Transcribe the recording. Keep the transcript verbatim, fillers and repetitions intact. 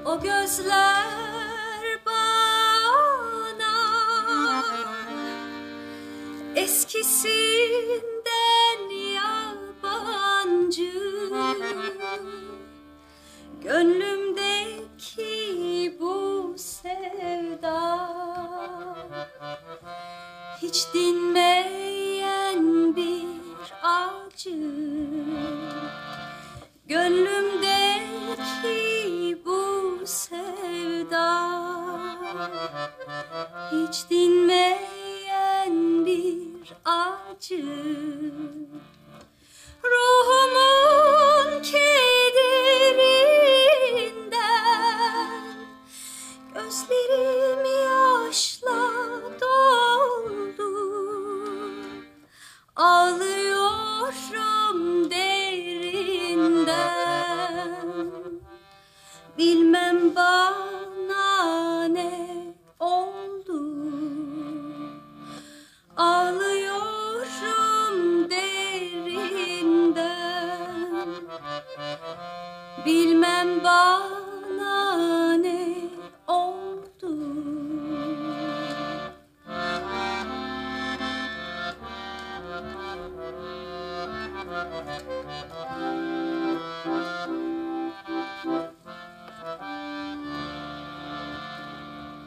O gözler bana eskisinden yabancı. Gönlümdeki bu sevda hiç dinmeyen bir acı. Gönlümdeki bu sevda hiç dinmeyen bir acı. Ruhumun kederinden gözlerim yaşla doldu. Ağlıyorum derinden, bilmem bana ne oldu. Ağlıyorum derinden, bilmem bana